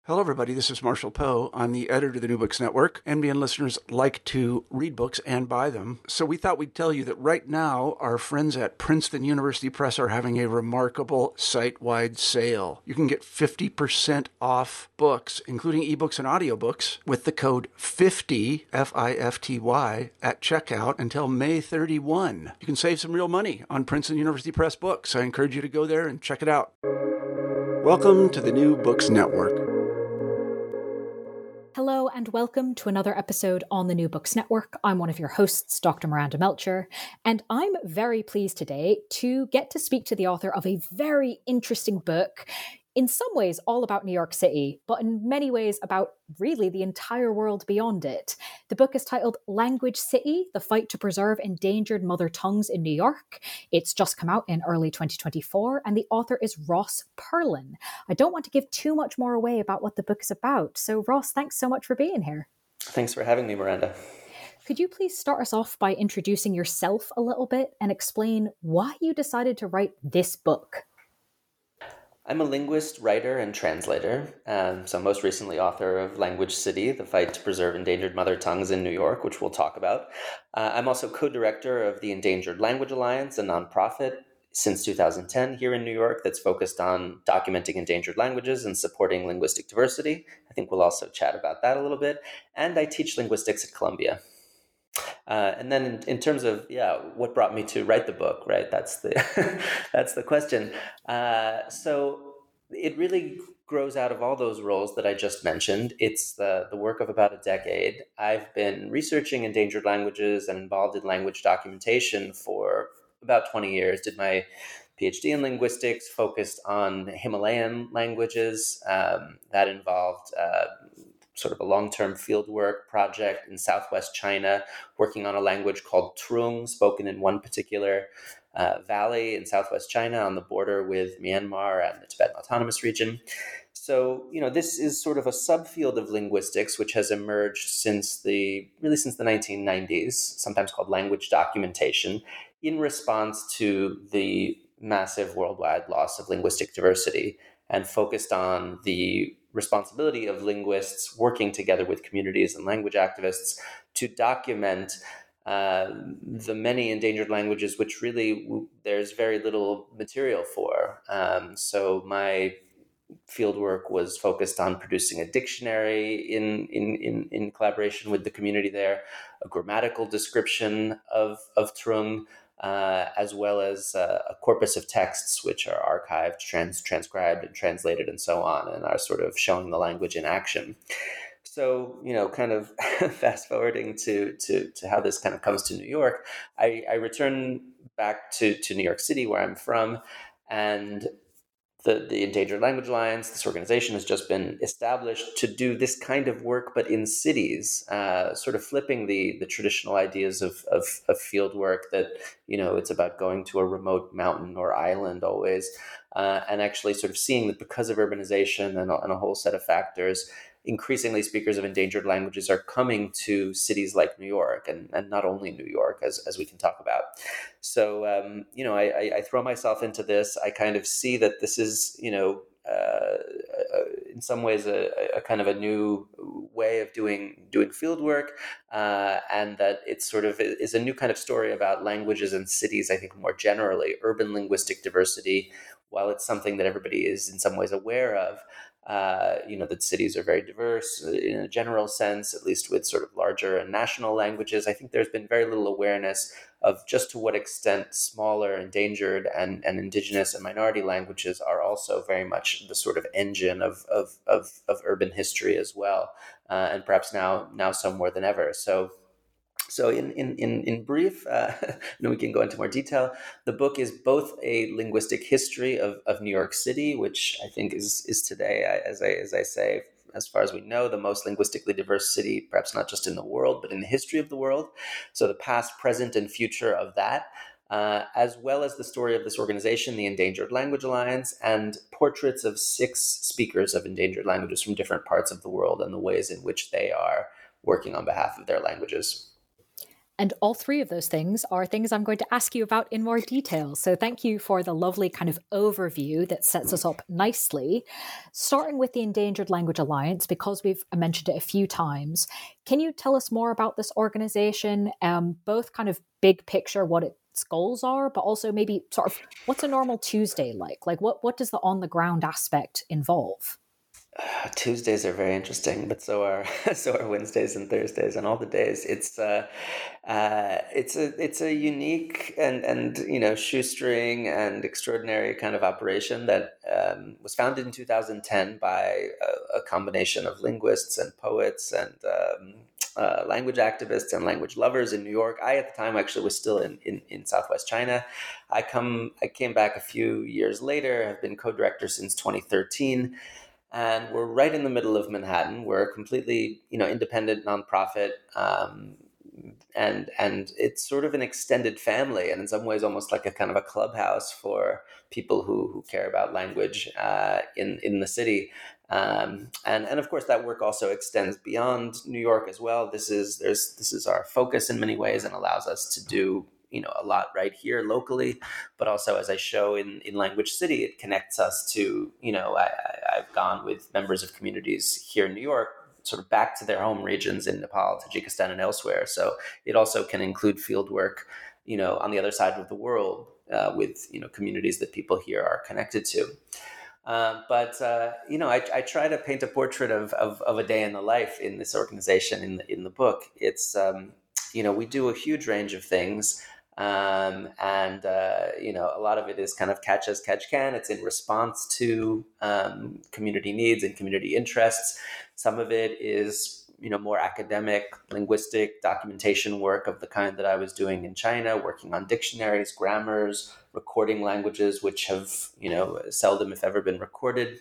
Hello, everybody. This is Marshall Poe. I'm the editor of the New Books Network. NBN listeners like to read books and buy them. So we thought we'd tell you that right now, our friends at Princeton University Press are having a remarkable site-wide sale. You can get 50% off books, including ebooks and audiobooks, with the code 50, F-I-F-T-Y, at checkout until May 31. You can save some real money on Princeton University Press books. I encourage you to go there and check it out. Welcome to the New Books Network. Hello and welcome to another episode on the New Books Network. I'm one of your hosts, Dr. Miranda Melcher, and I'm very pleased today to get to speak to the author of a very interesting book, in some ways all about New York City, but in many ways about really the entire world beyond it. The book is titled Language City: The Fight to Preserve Endangered Mother Tongues in New York. It's just come out in early 2024, and the author is Ross Perlin. I don't want to give too much more away about what the book is about. So Ross, thanks so much for being here. Thanks for having me, Miranda. Could you please start us off by introducing yourself a little bit and explain why you decided to write this book? I'm a linguist, writer, and translator, so most recently author of Language City: The Fight to Preserve Endangered Mother Tongues in New York, which we'll talk about. I'm also co-director of the Endangered Language Alliance, a nonprofit since 2010 here in New York that's focused on documenting endangered languages and supporting linguistic diversity. I think we'll also chat about that a little bit. And I teach linguistics at Columbia. And then in terms of, what brought me to write the book, right? That's the that's the question. So it really grows out of all those roles that I just mentioned. It's the work of about a decade. I've been researching endangered languages and involved in language documentation for about 20 years. Did my PhD in linguistics, focused on Himalayan languages. That involved sort of a long-term fieldwork project in southwest China, working on a language called Trung, spoken in one particular valley in southwest China on the border with Myanmar and the Tibetan Autonomous Region. So, this is sort of a subfield of linguistics, which has emerged since the 1990s, sometimes called language documentation, in response to the massive worldwide loss of linguistic diversity, and focused on the responsibility of linguists working together with communities and language activists to document the many endangered languages, which really there's very little material for. So my fieldwork was focused on producing a dictionary in collaboration with the community there, a grammatical description of Trung, as well as a corpus of texts which are archived, transcribed, and translated, and so on, and are sort of showing the language in action. So, kind of fast forwarding to how this kind of comes to New York, I return back to New York City, where I'm from, and the Endangered Language Alliance, this organization, has just been established to do this kind of work, but in cities, sort of flipping the traditional ideas of field work that, it's about going to a remote mountain or island always, and actually sort of seeing that because of urbanization and a whole set of factors, increasingly speakers of endangered languages are coming to cities like New York, and not only New York, as we can talk about. So, I throw myself into this. I kind of see that this is, in some ways a kind of a new way of doing field work, and that it sort of is a new kind of story about languages and cities, I think more generally, urban linguistic diversity. While it's something that everybody is in some ways aware of, that cities are very diverse in a general sense, at least with sort of larger and national languages. I think there's been very little awareness of just to what extent smaller, endangered, and indigenous and minority languages are also very much the sort of engine of urban history as well, and perhaps now so more than ever. So in brief, we can go into more detail. The book is both a linguistic history of New York City, which I think is today, as I say, as far as we know, the most linguistically diverse city, perhaps not just in the world, but in the history of the world. So the past, present, and future of that, as well as the story of this organization, the Endangered Language Alliance, and portraits of 6 speakers of endangered languages from different parts of the world and the ways in which they are working on behalf of their languages. And all three of those things are things I'm going to ask you about in more detail. So thank you for the lovely kind of overview that sets us up nicely. Starting with the Endangered Language Alliance, because we've mentioned it a few times, can you tell us more about this organization, both kind of big picture, what its goals are, but also maybe sort of what's a normal Tuesday like? Like what does the on the ground aspect involve? Tuesdays are very interesting, but so are so are Wednesdays and Thursdays and all the days. It's a unique and shoestring and extraordinary kind of operation that was founded in 2010 by a combination of linguists and poets and language activists and language lovers in New York. I, at the time, actually was still in Southwest China. I came back a few years later. Have been co-director since 2013. And we're right in the middle of Manhattan. We're a completely, independent nonprofit, and it's sort of an extended family, and in some ways, almost like a kind of a clubhouse for people who care about language in the city. And of course, that work also extends beyond New York as well. This is our focus in many ways, and allows us to do a lot right here locally, but also, as I show in Language City, it connects us to, I've gone with members of communities here in New York, sort of back to their home regions in Nepal, Tajikistan, and elsewhere. So it also can include field work, on the other side of the world with, communities that people here are connected to. I try to paint a portrait of a day in the life in this organization in the book. It's, we do a huge range of things. A lot of it is kind of catch as catch can. It's in response to community needs and community interests. Some of it is, more academic, linguistic documentation work of the kind that I was doing in China, working on dictionaries, grammars, recording languages which have, seldom, if ever, been recorded.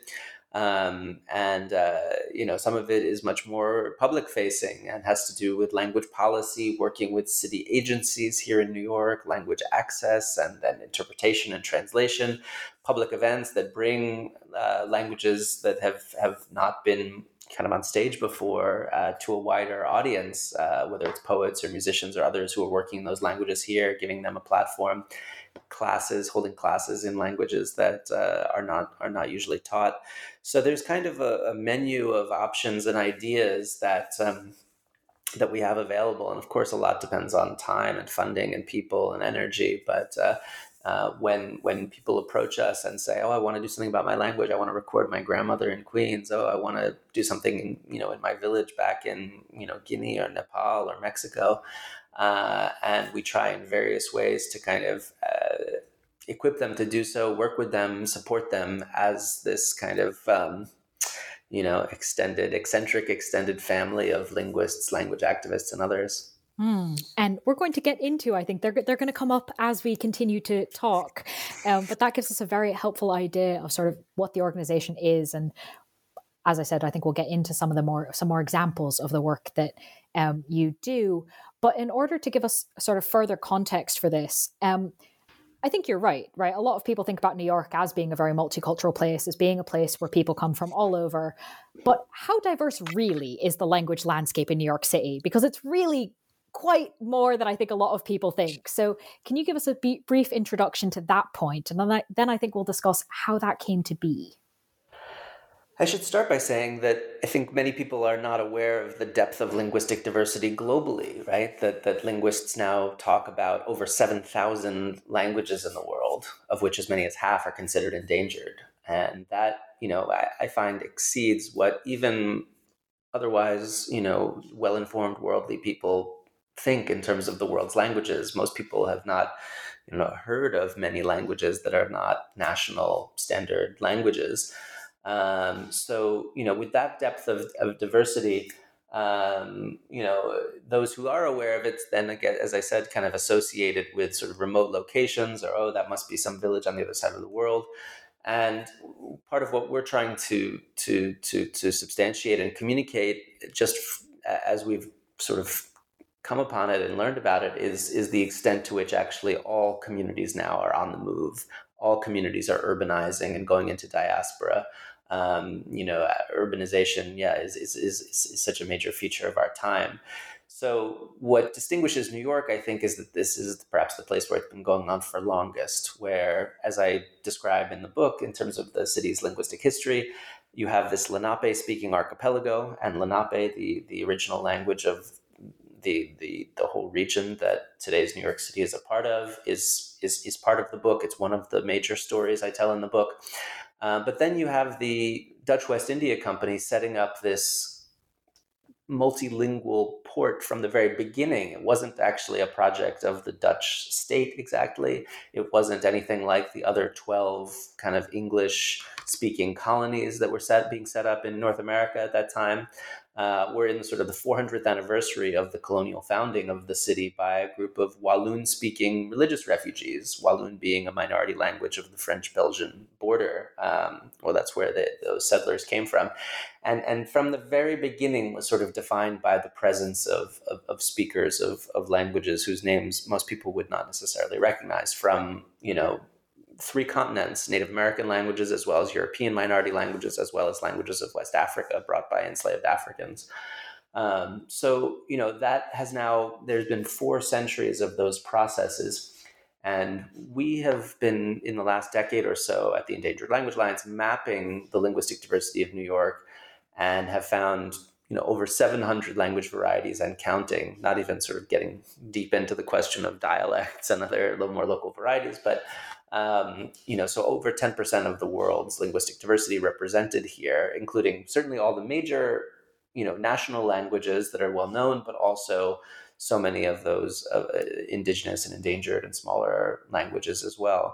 Some of it is much more public facing and has to do with language policy, working with city agencies here in New York, language access and then interpretation and translation, public events that bring languages that have not been kind of on stage before to a wider audience, whether it's poets or musicians or others who are working in those languages here, giving them a platform, holding classes in languages that are not usually taught. So there's kind of a menu of options and ideas that we have available, and of course, a lot depends on time and funding and people and energy. But when people approach us and say, "Oh, I want to do something about my language. I want to record my grandmother in Queens. Oh, I want to do something in my village back in Guinea or Nepal or Mexico," and we try in various ways to kind of equip them to do so, work with them, support them as this kind of extended family of linguists, language activists, and others. And we're going to get into, I think they're going to come up as we continue to talk, but that gives us a very helpful idea of sort of what the organization is. And as I said, I think we'll get into some more examples of the work that you do. But in order to give us sort of further context for this, I think you're right? A lot of people think about New York as being a very multicultural place, as being a place where people come from all over. But how diverse really is the language landscape in New York City? Because it's really quite more than I think a lot of people think. So can you give us a brief introduction to that point? And then I think we'll discuss how that came to be. I should start by saying that I think many people are not aware of the depth of linguistic diversity globally, right? That linguists now talk about over 7,000 languages in the world, of which as many as half are considered endangered. And that, I find exceeds what even otherwise, well-informed worldly people think in terms of the world's languages. Most people have not, heard of many languages that are not national standard languages. With that depth of diversity, those who are aware of it, then again, as I said, kind of associated with sort of remote locations, or, oh, that must be some village on the other side of the world. And part of what we're trying to substantiate and communicate, just as we've sort of come upon it and learned about it, is the extent to which actually all communities now are on the move. All communities are urbanizing and going into diaspora. Urbanization, is such a major feature of our time. So what distinguishes New York, I think, is that this is perhaps the place where it's been going on for longest, where, as I describe in the book, in terms of the city's linguistic history, you have this Lenape-speaking archipelago, and Lenape, the original language of the whole region that today's New York City is a part of, is part of the book. It's one of the major stories I tell in the book. But then you have the Dutch West India Company setting up this multilingual port from the very beginning. It wasn't actually a project of the Dutch state exactly. It wasn't anything like the other 12 kind of English-speaking colonies that were being set up in North America at that time. We're in sort of the 400th anniversary of the colonial founding of the city by a group of Walloon-speaking religious refugees, Walloon being a minority language of the French-Belgian border. That's where those settlers came from. And from the very beginning was sort of defined by the presence of speakers of languages whose names most people would not necessarily recognize from, 3 continents, Native American languages, as well as European minority languages, as well as languages of West Africa brought by enslaved Africans. That has now, there's been 4 centuries of those processes. And we have been, in the last decade or so, at the Endangered Language Alliance, mapping the linguistic diversity of New York and have found over 700 language varieties and counting, not even sort of getting deep into the question of dialects and other little more local varieties, but so over 10% of the world's linguistic diversity represented here, including certainly all the major, national languages that are well known, but also so many of those indigenous and endangered and smaller languages as well.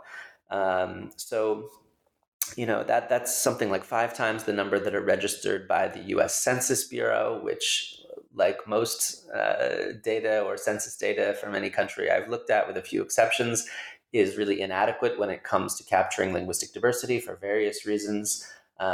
That's something like 5 times the number that are registered by the U.S. Census Bureau, which, like most data or census data from any country I've looked at, with a few exceptions, is really inadequate when it comes to capturing linguistic diversity for various reasons.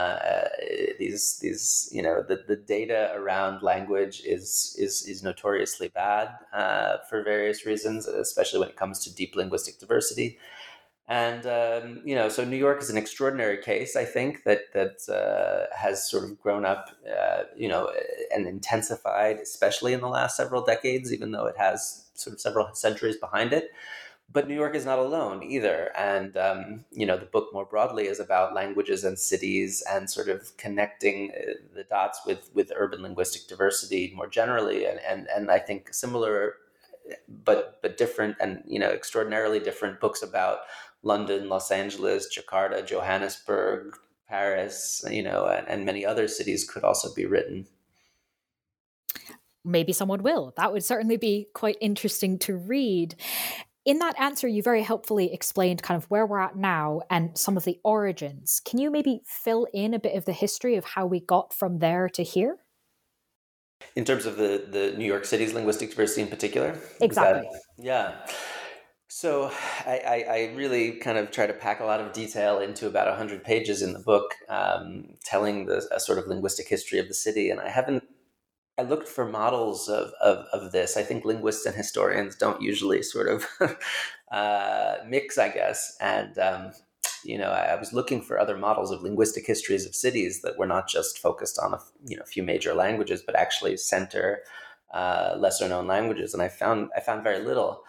The data around language is notoriously bad for various reasons, especially when it comes to deep linguistic diversity. And so New York is an extraordinary case, I think, that has sort of grown up, and intensified, especially in the last several decades, even though it has sort of several centuries behind it. But New York is not alone either. And, the book more broadly is about languages and cities and sort of connecting the dots with urban linguistic diversity more generally. And I think similar but different and, extraordinarily different books about London, Los Angeles, Jakarta, Johannesburg, Paris, and many other cities could also be written. Maybe someone will. That would certainly be quite interesting to read. In that answer, you very helpfully explained kind of where we're at now and some of the origins. Can you maybe fill in a bit of the history of how we got from there to here? In terms of the New York City's linguistic diversity in particular? Exactly. Yeah. So I really kind of try to pack a lot of detail into about 100 pages in the book, telling a sort of linguistic history of the city. And I looked for models of this. I think linguists and historians don't usually sort of mix, I guess. And, I was looking for other models of linguistic histories of cities that were not just focused on a few major languages, but actually center lesser known languages. And I found very little.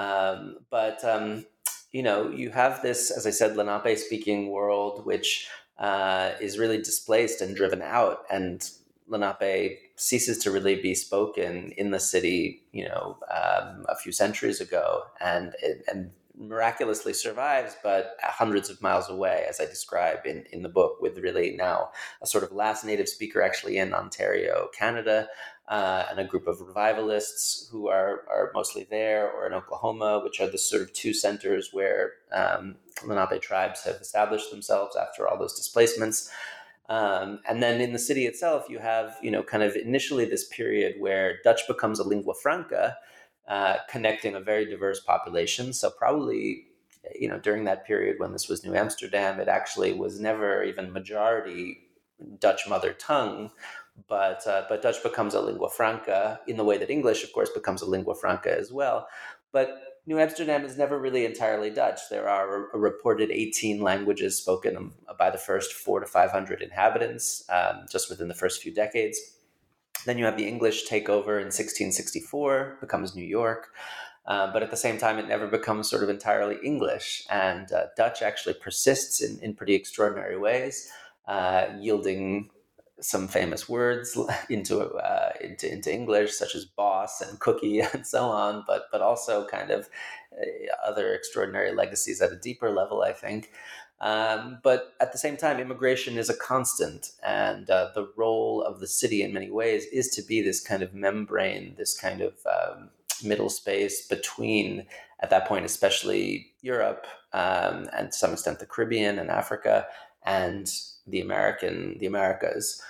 You have this, as I said, Lenape speaking world, which is really displaced and driven out. And Lenape ceases to really be spoken in the city, a few centuries ago, and miraculously survives, but hundreds of miles away, as I describe in the book, with really now a sort of last native speaker actually in Ontario, Canada, and a group of revivalists who are mostly there, or in Oklahoma, which are the sort of 2 centers where Lenape tribes have established themselves after all those displacements. And then in the city itself, you have, kind of initially this period where Dutch becomes a lingua franca, connecting a very diverse population. So probably, during that period when this was New Amsterdam, it actually was never even majority Dutch mother tongue, but Dutch becomes a lingua franca in the way that English, of course, becomes a lingua franca as well. But New Amsterdam is never really entirely Dutch. There are a reported 18 languages spoken by the first 400 to 500 inhabitants just within the first few decades. Then you have the English take over in 1664, becomes New York. But at the same time, it never becomes sort of entirely English. And Dutch actually persists in pretty extraordinary ways, yielding some famous words into English, such as boss and cookie and so on, but also kind of other extraordinary legacies at a deeper level, I think. But at the same time, immigration is a constant, and the role of the city in many ways is to be this kind of membrane, this kind of middle space between, at that point, especially Europe and to some extent the Caribbean and Africa and the Americas.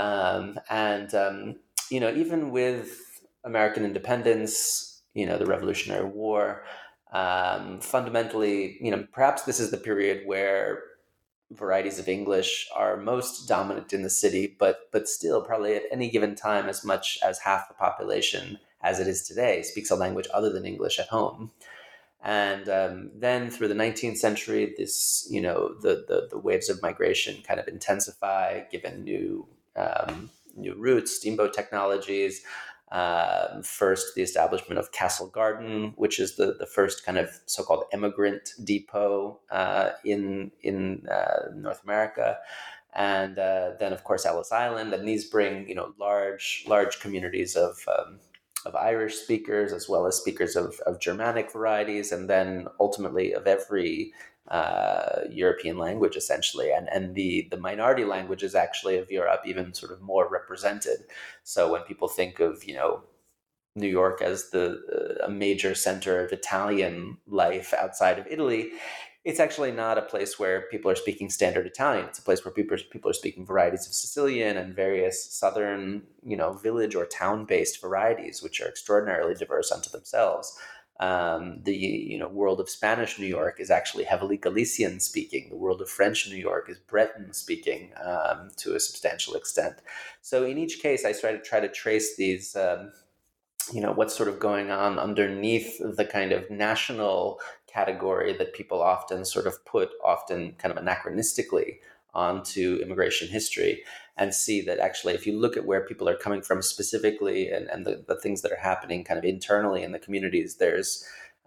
Even with American independence, the Revolutionary War, fundamentally, perhaps this is the period where varieties of English are most dominant in the city, but still probably at any given time, as much as half the population as it is today speaks a language other than English at home. And then through the 19th century, this, the waves of migration kind of intensify, given new routes, steamboat technologies. First, the establishment of Castle Garden, which is the first kind of so-called emigrant depot in North America. And then, of course, Ellis Island. And these bring, large communities of Irish speakers, as well as speakers of Germanic varieties, and then ultimately of every European language, essentially. And the minority languages actually of Europe even sort of more represented. So when people think of, New York as a major center of Italian life outside of Italy, it's actually not a place where people are speaking standard Italian. It's a place where people are speaking varieties of Sicilian and various southern, village or town-based varieties, which are extraordinarily diverse unto themselves. The world of Spanish New York is actually heavily Galician speaking. The world of French New York is Breton speaking to a substantial extent. So in each case, I try to trace these. What's sort of going on underneath the kind of national category that people often sort of put, often kind of anachronistically, onto immigration history, and see that actually, if you look at where people are coming from specifically and the things that are happening kind of internally in the communities, there's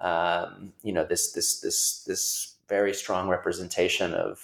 this very strong representation of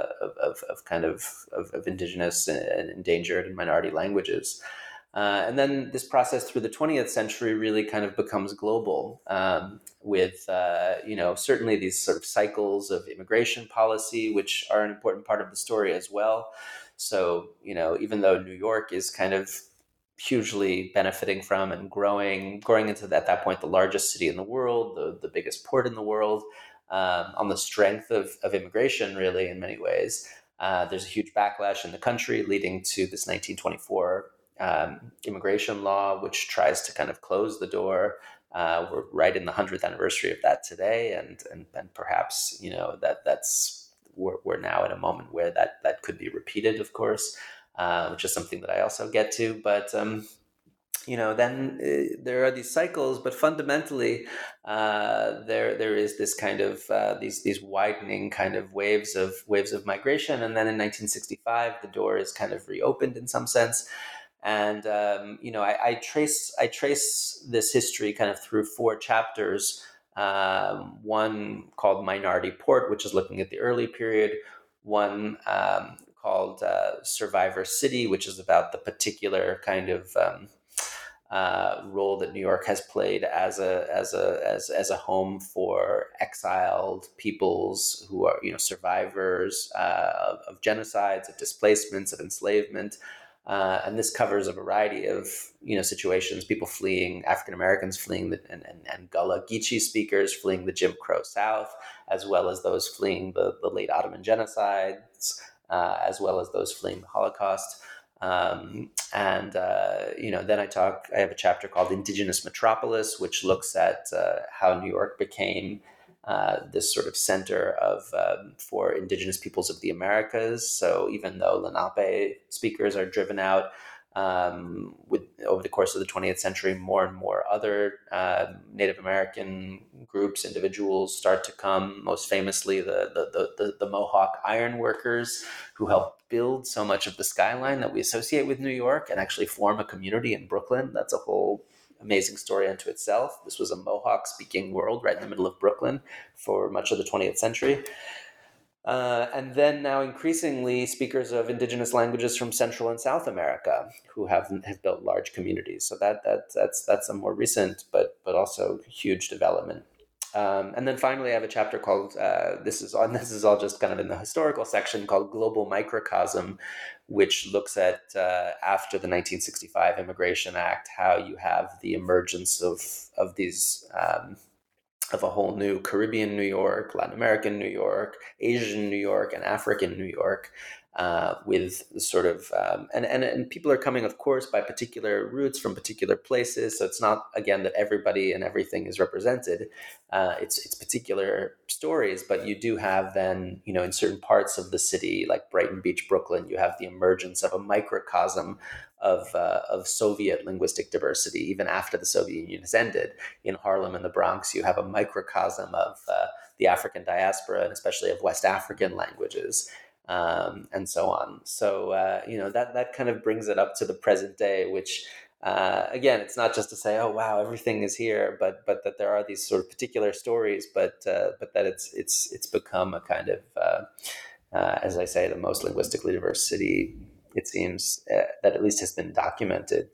indigenous and endangered and minority languages. And then this process through the 20th century really kind of becomes global with, certainly these sort of cycles of immigration policy, which are an important part of the story as well. So, even though New York is kind of hugely benefiting from and growing into, at that point, the largest city in the world, the biggest port in the world, on the strength of immigration, really, in many ways, there's a huge backlash in the country leading to this 1924 immigration law, which tries to kind of close the door. We're right in the 100th anniversary of that today, and perhaps we're now at a moment where that could be repeated, of course, which is something that I also get to. But then there are these cycles, but fundamentally there is this kind of these widening kind of waves of migration, and then in 1965 the door is kind of reopened in some sense. And I trace this history kind of through 4 chapters. One called Minority Port, which is looking at the early period. One called Survivor City, which is about the particular kind of role that New York has played as a home for exiled peoples who are survivors of genocides, of displacements, of enslavement. And this covers a variety of situations: people fleeing, African Americans fleeing and Gullah Geechee speakers fleeing the Jim Crow South, as well as those fleeing the late Ottoman genocides, as well as those fleeing the Holocaust. Then I have a chapter called Indigenous Metropolis, which looks at how New York became this sort of center for indigenous peoples of the Americas. So even though Lenape speakers are driven out, With over the course of the 20th century, more and more other Native American groups, individuals start to come. Most famously, the Mohawk iron workers, who helped build so much of the skyline that we associate with New York and actually form a community in Brooklyn. That's a whole amazing story unto itself. This was a Mohawk-speaking world right in the middle of Brooklyn for much of the 20th century. And then now increasingly speakers of indigenous languages from Central and South America who have built large communities. So that's a more recent but also huge development. And then finally, I have a chapter called this is all just kind of in the historical section, called Global Microcosm, which looks at after the 1965 Immigration Act, how you have the emergence of these of a whole new Caribbean New York, Latin American New York, Asian New York, and African New York, with sort of and people are coming, of course, by particular routes from particular places. So it's not, again, that everybody and everything is represented. It's particular stories, but you do have then, in certain parts of the city, like Brighton Beach, Brooklyn, you have the emergence of a microcosm of Soviet linguistic diversity, even after the Soviet Union has ended. In Harlem and the Bronx, you have a microcosm of the African diaspora, and especially of West African languages, and so on. So, that kind of brings it up to the present day, which, again, it's not just to say, oh, wow, everything is here, but that there are these sort of particular stories, but that it's become a kind of, as I say, the most linguistically diverse city, it seems, that at least has been documented,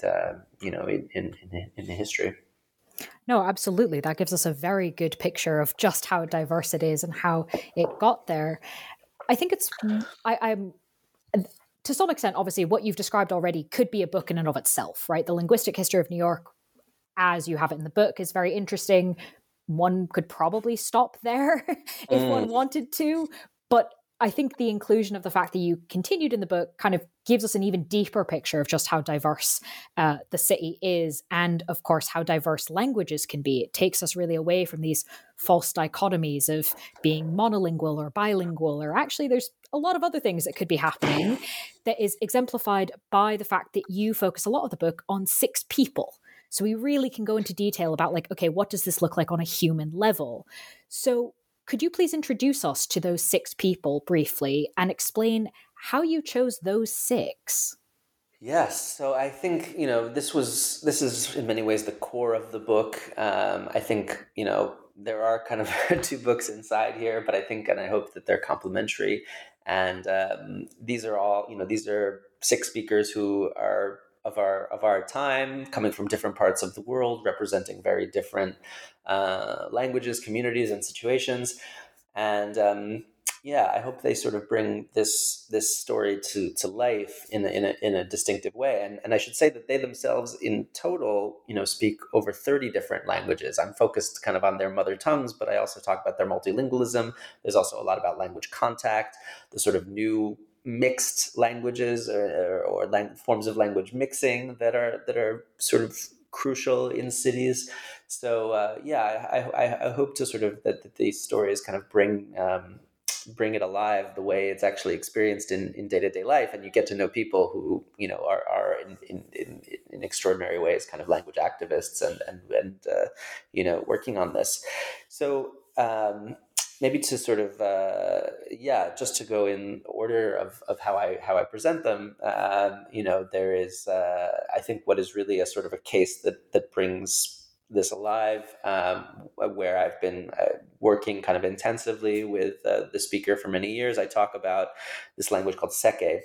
in history. No, absolutely. That gives us a very good picture of just how diverse it is and how it got there. I think I'm to some extent, obviously, what you've described already could be a book in and of itself, right? The linguistic history of New York, as you have it in the book, is very interesting. One could probably stop there if one wanted to, but I think the inclusion of the fact that you continued in the book kind of gives us an even deeper picture of just how diverse the city is, and of course how diverse languages can be. It takes us really away from these false dichotomies of being monolingual or bilingual, or actually there's a lot of other things that could be happening, that is exemplified by the fact that you focus a lot of the book on 6 people. So we really can go into detail about, like, okay, what does this look like on a human level? So could you please introduce us to those 6 people briefly and explain how you chose those 6? Yes. So I think, this is in many ways the core of the book. I think, there are kind of 2 books inside here, but I think, and I hope that they're complementary. And these are all, these are 6 speakers who are of our time, coming from different parts of the world, representing very different languages, communities, and situations. And I hope they sort of bring this story to life in a distinctive way. And I should say that they themselves, in total, speak over 30 different languages. I'm focused kind of on their mother tongues, but I also talk about their multilingualism. There's also a lot about language contact, the sort of new mixed languages or forms of language mixing that are sort of crucial in cities. So I hope to sort of that these stories kind of bring it alive the way it's actually experienced in day-to-day life, and you get to know people who are in extraordinary ways kind of language activists and working on this. So maybe to sort of just to go in order of how I present them, there is I think what is really a sort of a case that brings this alive, where I've been working kind of intensively with the speaker for many years. I talk about this language called Seke.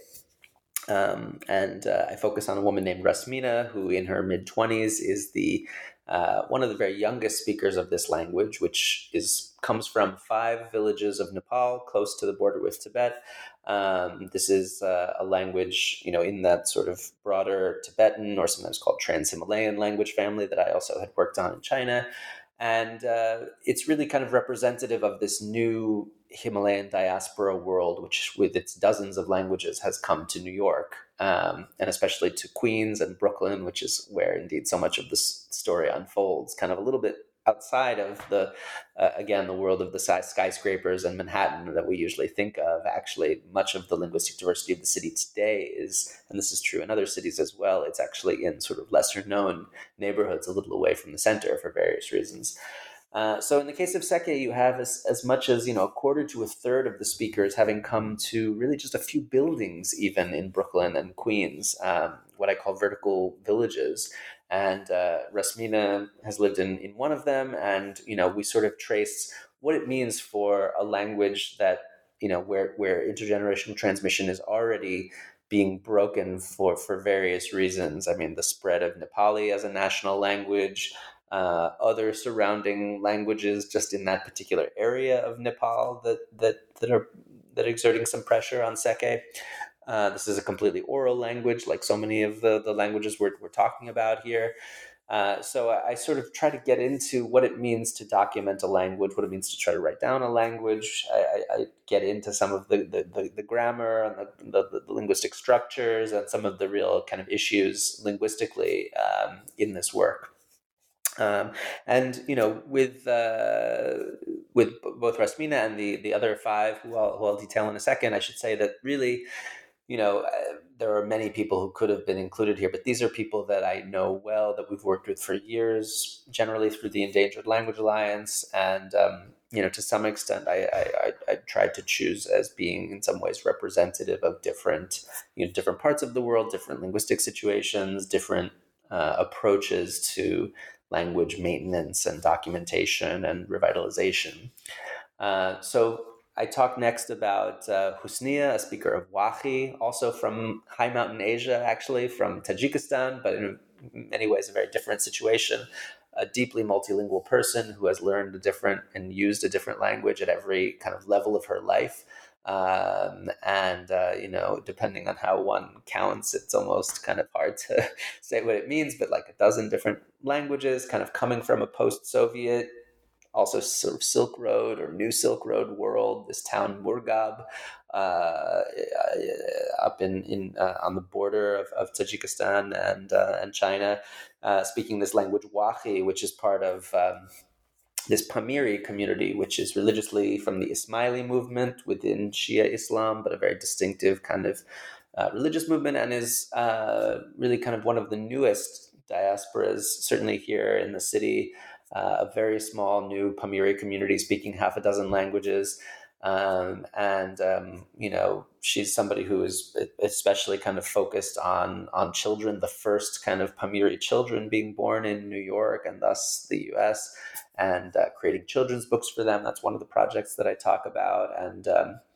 And I focus on a woman named Rasmina, who in her mid-20s is the one of the very youngest speakers of this language, which comes from 5 villages of Nepal, close to the border with Tibet. This is a language, in that sort of broader Tibetan, or sometimes called Trans-Himalayan language family, that I also had worked on in China. And it's really kind of representative of this new Himalayan diaspora world, which with its dozens of languages has come to New York, and especially to Queens and Brooklyn, which is where indeed so much of this story unfolds, kind of a little bit outside of the, again, the world of the skyscrapers and Manhattan that we usually think of. Actually, much of the linguistic diversity of the city today is, and this is true in other cities as well, it's actually in sort of lesser known neighborhoods a little away from the center for various reasons. So in the case of Seke, you have as much as, a quarter to a third of the speakers having come to really just a few buildings, even in Brooklyn and Queens, what I call vertical villages. And Rasmina has lived in one of them. And, we sort of trace what it means for a language that, where intergenerational transmission is already being broken for various reasons. I mean, the spread of Nepali as a national language, other surrounding languages just in that particular area of Nepal that are exerting some pressure on Seke. This is a completely oral language, like so many of the languages we're talking about here. So I sort of try to get into what it means to document a language, what it means to try to write down a language. I get into some of the grammar and the linguistic structures and some of the real kind of issues linguistically in this work. And with both Rasmina and the other five, who I'll detail in a second, I should say that really, there are many people who could have been included here, but these are people that I know well, that we've worked with for years, generally through the Endangered Language Alliance, and to some extent, I tried to choose as being in some ways representative of different parts of the world, different linguistic situations, different approaches to language maintenance and documentation and revitalization. So I talk next about Husnia, a speaker of Wakhi, also from high mountain Asia, actually from Tajikistan, but in many ways a very different situation. A deeply multilingual person who has learned a different and used a different language at every kind of level of her life. Depending on how one counts, it's almost kind of hard to say what it means, but like a dozen different languages kind of coming from a post-Soviet, also sort of Silk Road or New Silk Road world, this town Murgab, up in on the border of Tajikistan and China, speaking this language Wakhi, which is part of this Pamiri community, which is religiously from the Ismaili movement within Shia Islam, but a very distinctive kind of religious movement, and is really kind of one of the newest diasporas, certainly here in the city, a very small new Pamiri community speaking half a dozen languages. She's somebody who is especially kind of focused on children, the first kind of Pamiri children being born in New York and thus the US, and creating children's books for them. That's one of the projects that I talk about. And,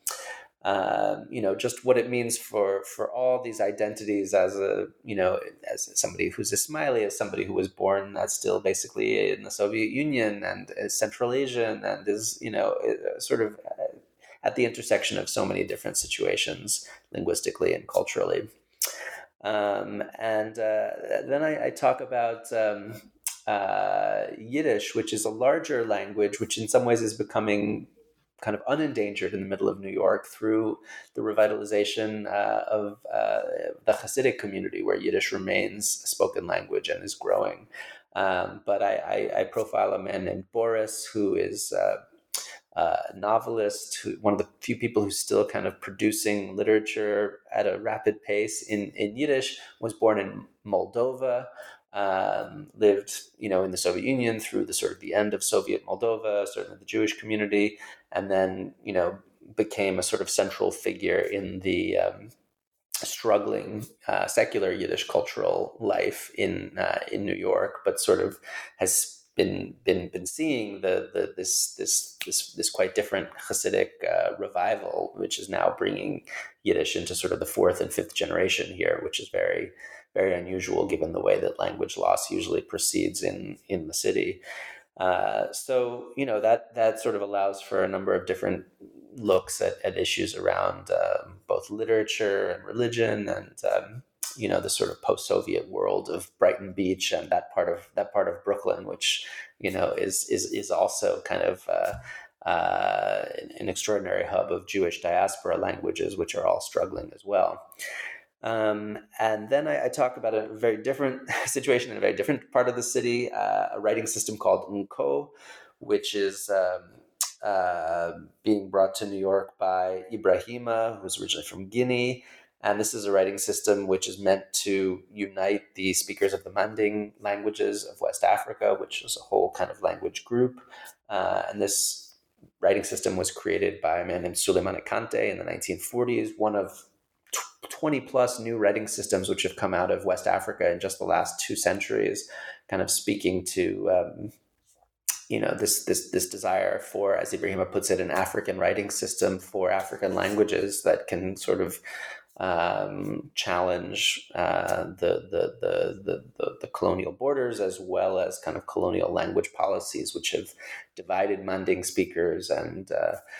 just what it means for all these identities as as somebody who's Ismaili, as somebody who was born still basically in the Soviet Union and is Central Asian and is, sort of at the intersection of so many different situations linguistically and culturally. Then I talk about Yiddish, which is a larger language, which in some ways is becoming kind of unendangered in the middle of New York through the revitalization of the Hasidic community, where Yiddish remains a spoken language and is growing. But I profile a man named Boris, who is a novelist, one of the few people who's still kind of producing literature at a rapid pace in Yiddish, was born in Moldova, lived, in the Soviet Union through the sort of the end of Soviet Moldova, certainly the Jewish community, and then, became a sort of central figure in the struggling secular Yiddish cultural life in New York, but sort of has been seeing this quite different Hasidic revival, which is now bringing Yiddish into sort of the fourth and fifth generation here, which is very, very unusual given the way that language loss usually proceeds in the city. So that sort of allows for a number of different looks at issues around both literature and religion, and the sort of post-Soviet world of Brighton Beach and that part of Brooklyn, which is also kind of an extraordinary hub of Jewish diaspora languages, which are all struggling as well. And then I talk about a very different situation in a very different part of the city, a writing system called Nko, which is being brought to New York by Ibrahima, who's originally from Guinea. And this is a writing system which is meant to unite the speakers of the Manding languages of West Africa, which is a whole kind of language group. And this writing system was created by a man named Souleymane Kante in the 1940s, one of 20 plus new writing systems which have come out of West Africa in just the last 2 centuries, kind of speaking to this desire for, as Ibrahima puts it, an African writing system for African languages that can sort of challenge the colonial borders, as well as kind of colonial language policies, which have divided Manding speakers and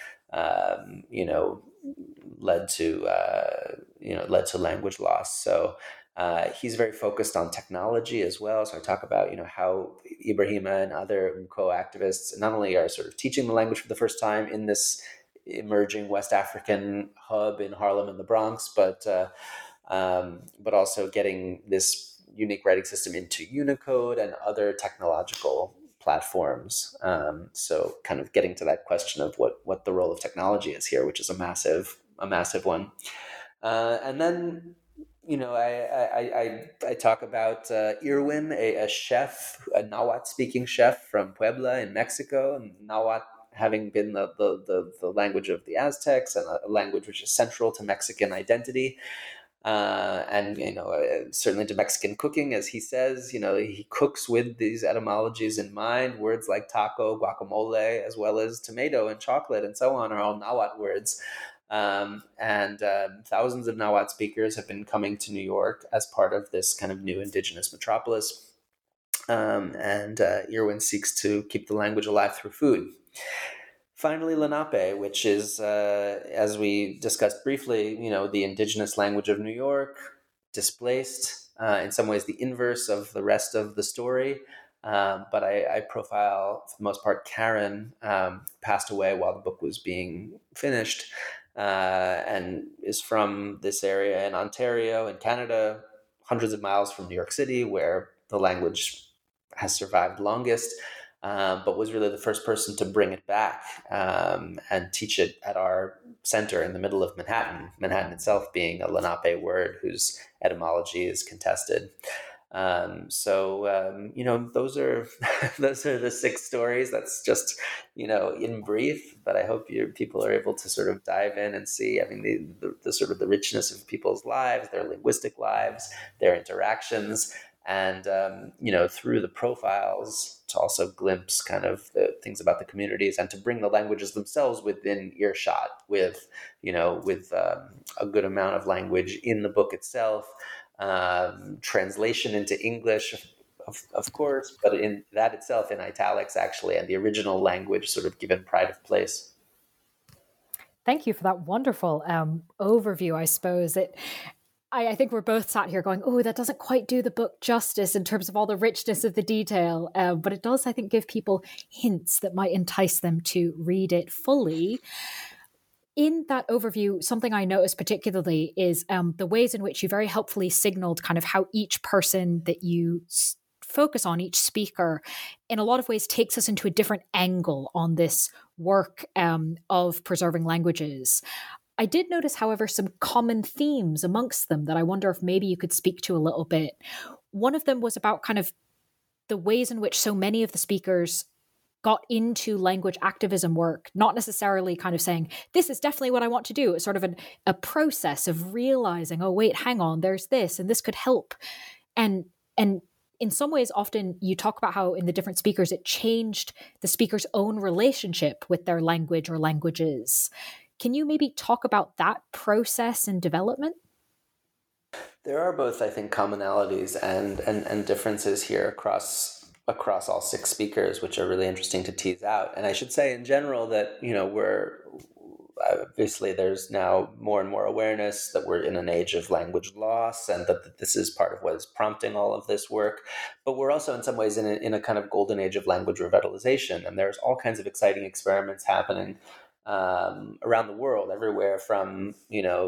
led to language loss. So he's very focused on technology as well. So I talk about how Ibrahima and other Mko activists not only are sort of teaching the language for the first time in this emerging West African hub in Harlem and the Bronx, but also getting this unique writing system into Unicode and other technological platforms. So kind of getting to that question of what the role of technology is here, which is a massive one. And then I talk about Irwin, a chef, a Nahuatl speaking chef from Puebla in Mexico, and Nahuatl having been the language of the Aztecs and a language which is central to Mexican identity. And certainly to Mexican cooking, as he says, he cooks with these etymologies in mind. Words like taco, guacamole, as well as tomato and chocolate and so on are all Nahuatl words. And thousands of Nahuatl speakers have been coming to New York as part of this kind of new indigenous metropolis. And Irwin seeks to keep the language alive through food. Finally, Lenape, which is, as we discussed briefly, the indigenous language of New York, displaced, in some ways the inverse of the rest of the story. But I profile, for the most part, Karen, passed away while the book was being finished, and is from this area in Ontario in Canada, hundreds of miles from New York City, where the language has survived longest. But was really the first person to bring it back and teach it at our center in the middle of Manhattan, Manhattan itself being a Lenape word whose etymology is contested. Those are the 6 stories. That's just, in brief, but I hope people are able to sort of dive in and see, the sort of the richness of people's lives, their linguistic lives, their interactions, and, through the profiles to also glimpse kind of the things about the communities and to bring the languages themselves within earshot with a good amount of language in the book itself, translation into English, of course, but in that itself in italics actually, and the original language sort of given pride of place. Thank you for that wonderful overview. I suppose I think we're both sat here going, oh, that doesn't quite do the book justice in terms of all the richness of the detail. But it does, I think, give people hints that might entice them to read it fully. In that overview, something I noticed particularly is the ways in which you very helpfully signaled kind of how each person that you focus on, each speaker, in a lot of ways takes us into a different angle on this work of preserving languages. I did notice, however, some common themes amongst them that I wonder if maybe you could speak to a little bit. One of them was about kind of the ways in which so many of the speakers got into language activism work, not necessarily kind of saying, this is definitely what I want to do. It's sort of a process of realizing, oh, wait, hang on, there's this, and this could help. And in some ways, often you talk about how in the different speakers, it changed the speaker's own relationship with their language or languages. Can you maybe talk about that process and development? There are both, I think, commonalities and differences here across all 6 speakers, which are really interesting to tease out. And I should say in general that, we're obviously there's now more and more awareness that we're in an age of language loss and that this is part of what is prompting all of this work. But we're also in some ways in a kind of golden age of language revitalization. And there's all kinds of exciting experiments happening around the world, everywhere from,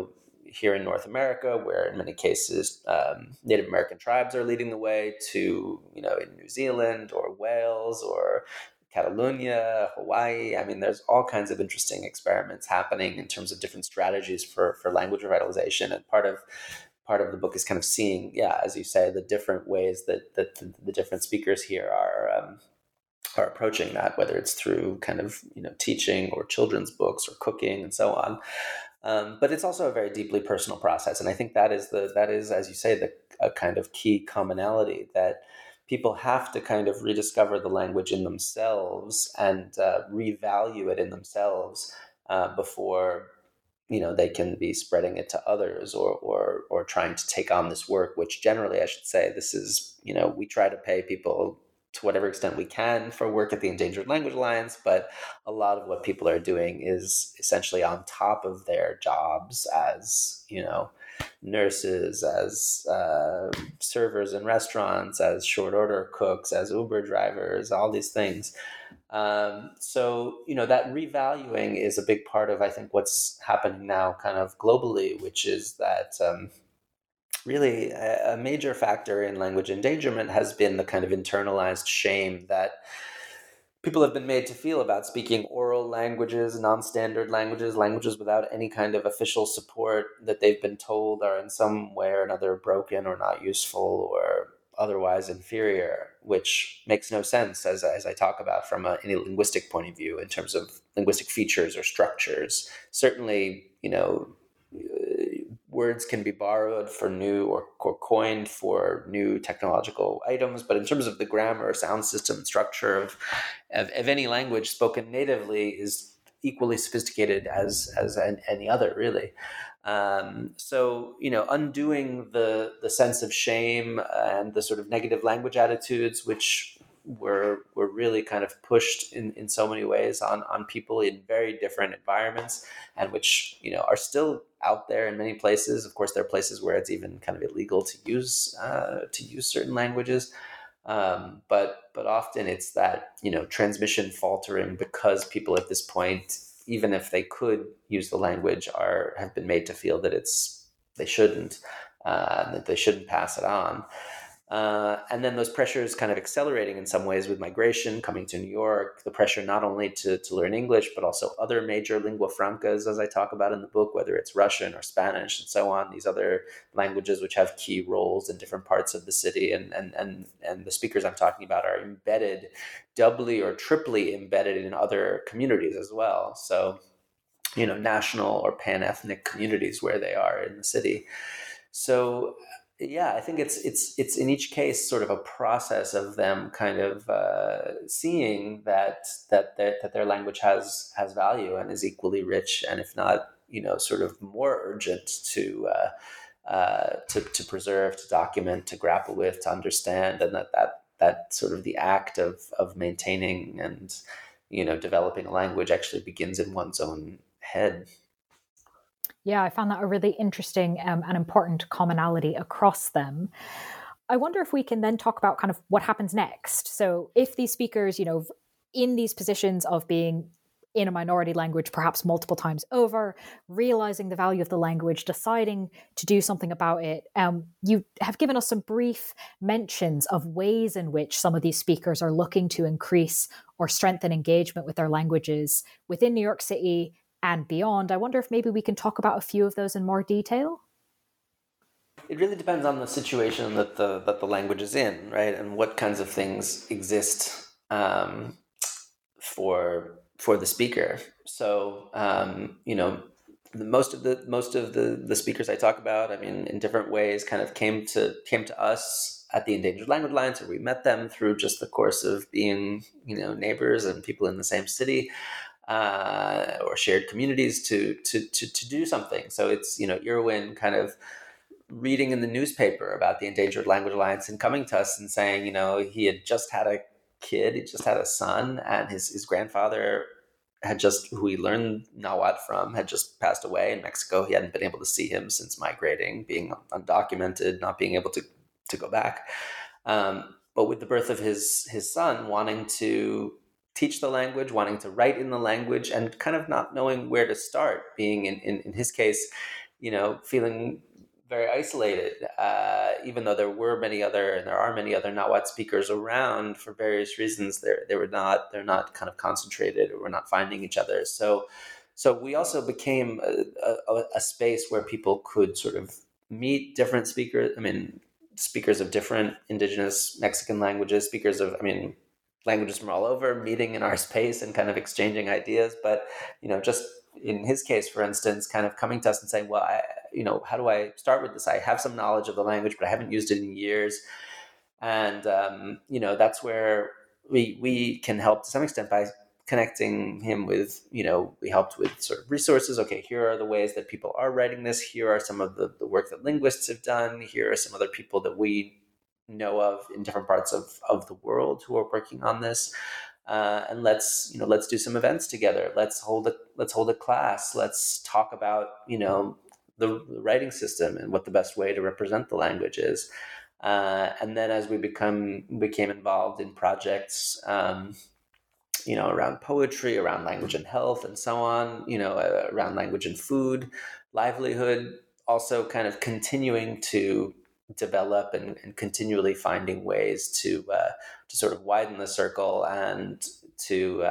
here in North America, where in many cases Native American tribes are leading the way, to, in New Zealand or Wales or Catalonia, Hawaii. I mean, there's all kinds of interesting experiments happening in terms of different strategies for language revitalization. And part of the book is kind of seeing, as you say, the different ways that the different speakers here are approaching that, whether it's through kind of teaching or children's books or cooking and so on. But it's also a very deeply personal process, and I think that is, as you say, a kind of key commonality, that people have to kind of rediscover the language in themselves and revalue it in themselves before they can be spreading it to others, or trying to take on this work, which generally, I should say, this is, we try to pay people to whatever extent we can for work at the Endangered Language Alliance, but a lot of what people are doing is essentially on top of their jobs as, nurses, as servers in restaurants, as short order cooks, as Uber drivers, all these things. So, that revaluing is a big part of, I think, what's happening now kind of globally, which is that really a major factor in language endangerment has been the kind of internalized shame that people have been made to feel about speaking oral languages, non-standard languages, languages without any kind of official support, that they've been told are in some way or another broken or not useful or otherwise inferior, which makes no sense, as I talk about, from any linguistic point of view, in terms of linguistic features or structures. Certainly, words can be borrowed for new or coined for new technological items, but in terms of the grammar, sound system, structure of any language spoken natively is equally sophisticated as any other, really. So, undoing the sense of shame and the sort of negative language attitudes, which were really kind of pushed in so many ways on people in very different environments, and which, are still out there in many places. Of course, there are places where it's even kind of illegal to use certain languages. But often it's that, transmission faltering because people at this point, even if they could use the language, have been made to feel that they shouldn't, that they shouldn't pass it on. And then those pressures kind of accelerating in some ways with migration, coming to New York, the pressure not only to learn English, but also other major lingua francas, as I talk about in the book, whether it's Russian or Spanish and so on, these other languages which have key roles in different parts of the city. And the speakers I'm talking about are embedded, doubly or triply embedded in other communities as well. So, national or pan-ethnic communities where they are in the city. So, I think it's in each case sort of a process of them kind of seeing that their language has value and is equally rich, and if not, sort of more urgent to preserve, to document, to grapple with, to understand, and that sort of the act of maintaining and developing a language actually begins in one's own head. Yeah, I found that a really interesting and important commonality across them. I wonder if we can then talk about kind of what happens next. So if these speakers, in these positions of being in a minority language, perhaps multiple times over, realizing the value of the language, deciding to do something about it, you have given us some brief mentions of ways in which some of these speakers are looking to increase or strengthen engagement with their languages within New York City and beyond. I wonder if maybe we can talk about a few of those in more detail. It really depends on the situation that the language is in, right, and what kinds of things exist for the speaker. So, most of the speakers I talk about, I mean, in different ways, kind of came to us at the Endangered Language Alliance, or we met them through just the course of being, neighbors and people in the same city. Or shared communities to do something. So it's, Irwin kind of reading in the newspaper about the Endangered Language Alliance and coming to us and saying, he had just had a kid, he just had a son, and his grandfather had just, who he learned Nahuatl from, had just passed away in Mexico. He hadn't been able to see him since migrating, being undocumented, not being able to go back. But with the birth of his son, wanting to teach the language, wanting to write in the language, and kind of not knowing where to start, being in his case, feeling very isolated, even though there are many other Nahuatl speakers around. For various reasons, they're not kind of concentrated, or we're not finding each other. So we also became a space where people could sort of meet different speakers. I mean, speakers of different indigenous Mexican languages, languages from all over, meeting in our space and kind of exchanging ideas. But, just in his case, for instance, kind of coming to us and saying, well, how do I start with this? I have some knowledge of the language, but I haven't used it in years. And, that's where we can help to some extent by connecting him with, we helped with sort of resources. Okay, here are the ways that people are writing this. Here are some of the work that linguists have done. Here are some other people that we know of in different parts of the world who are working on this. And let's do some events together. Let's hold a class. Let's talk about, the writing system and what the best way to represent the language is. And then as we became involved in projects, around poetry, around language and health, and so on, around language and food, livelihood, also kind of continuing to develop and continually finding ways to sort of widen the circle and to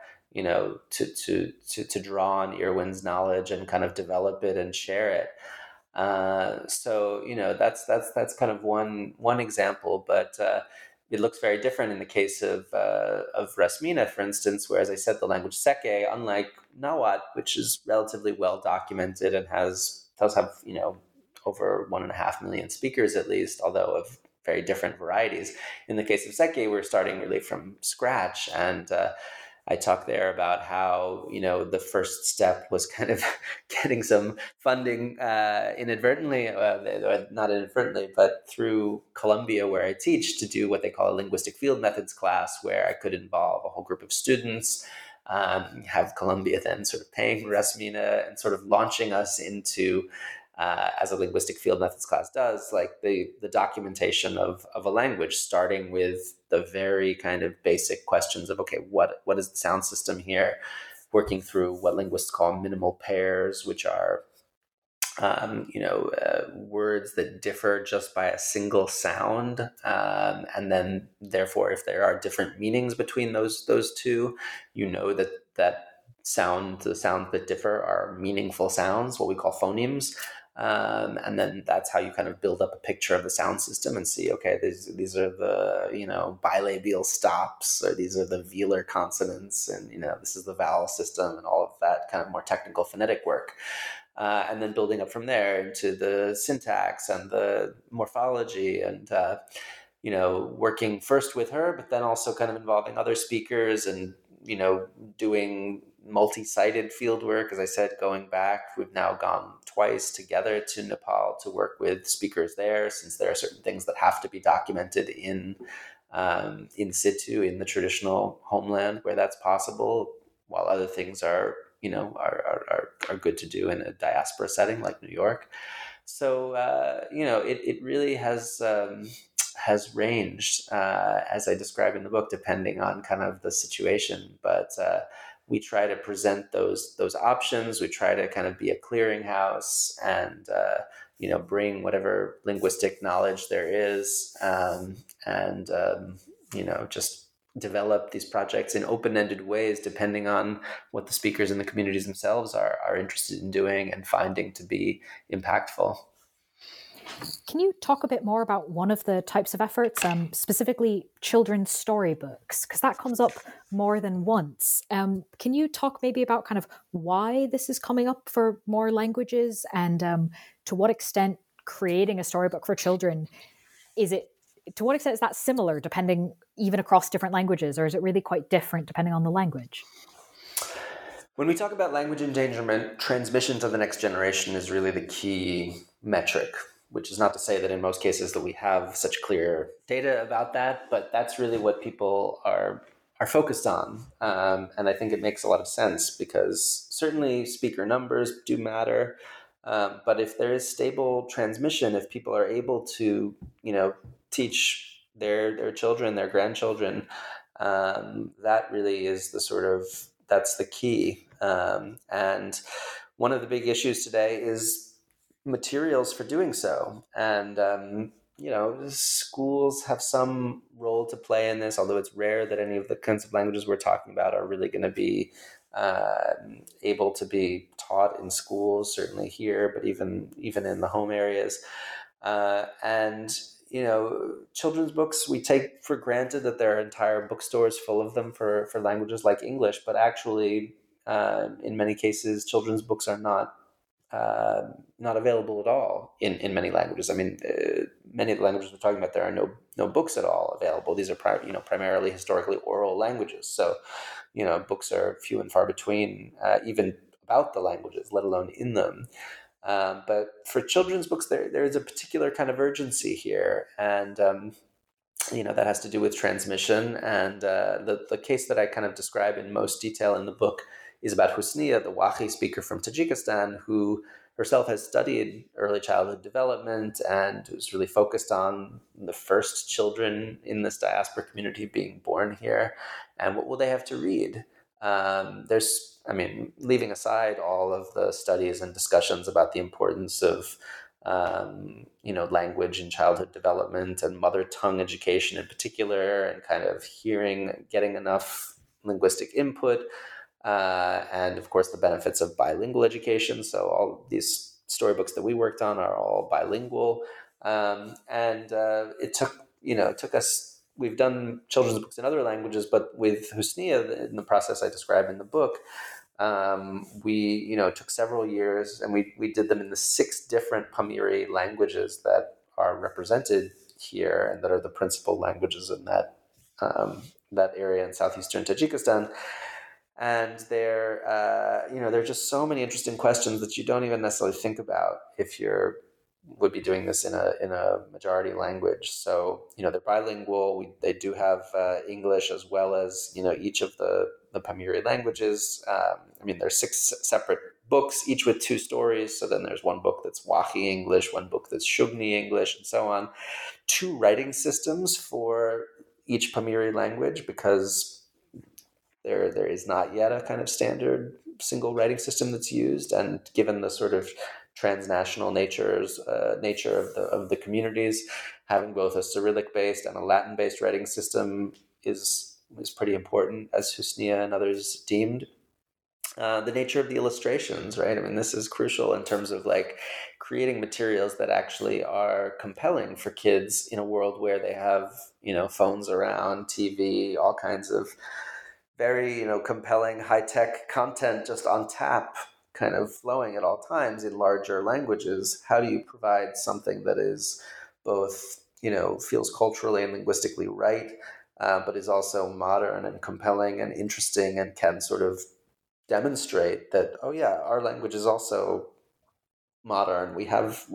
draw on Irwin's knowledge and kind of develop it and share it. So that's kind of one example, but it looks very different in the case of Rasmina, for instance, where, as I said, the language Seke, unlike Nahuatl, which is relatively well documented and does have over 1.5 million speakers at least, although of very different varieties. In the case of Seke, we're starting really from scratch, and I talk there about how, the first step was kind of getting some funding inadvertently, not inadvertently, but through Columbia, where I teach, to do what they call a linguistic field methods class, where I could involve a whole group of students, have Columbia then sort of paying Rasmina and sort of launching us into, as a linguistic field methods class does, like the documentation of a language, starting with the very kind of basic questions of, okay, what is the sound system here, working through what linguists call minimal pairs, which are words that differ just by a single sound, and then therefore, if there are different meanings between those two, that the sounds that differ are meaningful sounds, what we call phonemes. And then that's how you kind of build up a picture of the sound system and see, okay, these are the, bilabial stops, or these are the velar consonants, and, this is the vowel system, and all of that kind of more technical phonetic work. And then building up from there into the syntax and the morphology, and, working first with her, but then also kind of involving other speakers and, doing multi-sided field work. As I said, going back, we've now gone twice together to Nepal to work with speakers there, since there are certain things that have to be documented in situ in the traditional homeland where that's possible, while other things are good to do in a diaspora setting like New York. So it really has ranged, as I describe in the book, depending on kind of the situation. But we try to present those options. We try to kind of be a clearinghouse and bring whatever linguistic knowledge there is, and just develop these projects in open-ended ways, depending on what the speakers and the communities themselves are interested in doing and finding to be impactful. Can you talk a bit more about one of the types of efforts, specifically children's storybooks? Because that comes up more than once. Can you talk maybe about kind of why this is coming up for more languages, and to what extent creating a storybook for children, to what extent is that similar depending even across different languages, or is it really quite different depending on the language? When we talk about language endangerment, transmission to the next generation is really the key metric, which is not to say that in most cases that we have such clear data about that, but that's really what people are focused on. And I think it makes a lot of sense, because certainly speaker numbers do matter. But if there is stable transmission, if people are able to, teach their children, their grandchildren, that really is that's the key. And one of the big issues today is materials for doing so. And, schools have some role to play in this, although it's rare that any of the kinds of languages we're talking about are really going to be able to be taught in schools, certainly here, but even in the home areas. And children's books, we take for granted that there are entire bookstores full of them for languages like English, but actually, in many cases, children's books are not available at all in many languages. I mean, many of the languages we're talking about, there are no books at all available. These are primarily historically oral languages. So, books are few and far between, even about the languages, let alone in them. But for children's books, there is a particular kind of urgency here, and that has to do with transmission. And the case that I kind of describe in most detail in the book is about Husnia, the Wakhi speaker from Tajikistan, who herself has studied early childhood development and was really focused on the first children in this diaspora community being born here. And what will they have to read? Leaving aside all of the studies and discussions about the importance of language and childhood development and mother tongue education in particular, and kind of getting enough linguistic input, and of course the benefits of bilingual education. So all these storybooks that we worked on are all bilingual, and it took us. We've done children's books in other languages, but with Husnia, in the process I describe in the book, we took several years, and we did them in the 6 different Pamiri languages that are represented here and that are the principal languages in that area in southeastern Tajikistan. And there are just so many interesting questions that you don't even necessarily think about if you're would be doing this in a majority language. So they're bilingual. They do have English as well as each of the Pamiri languages. There's 6 separate books, each with 2 stories. So then there's one book that's Wakhi English, one book that's Shugni English, and so on. 2 writing systems for each Pamiri language, because there is not yet a kind of standard single writing system that's used, and given the sort of transnational nature of the communities, having both a Cyrillic-based and a Latin-based writing system is pretty important, as Husnia and others deemed. The nature of the illustrations, right? This is crucial in terms of creating materials that actually are compelling for kids in a world where they have phones around, TV, all kinds of very compelling high-tech content just on tap, kind of flowing at all times in larger languages. How do you provide something that is both feels culturally and linguistically right, but is also modern and compelling and interesting, and can sort of demonstrate that, oh yeah, our language is also modern. We have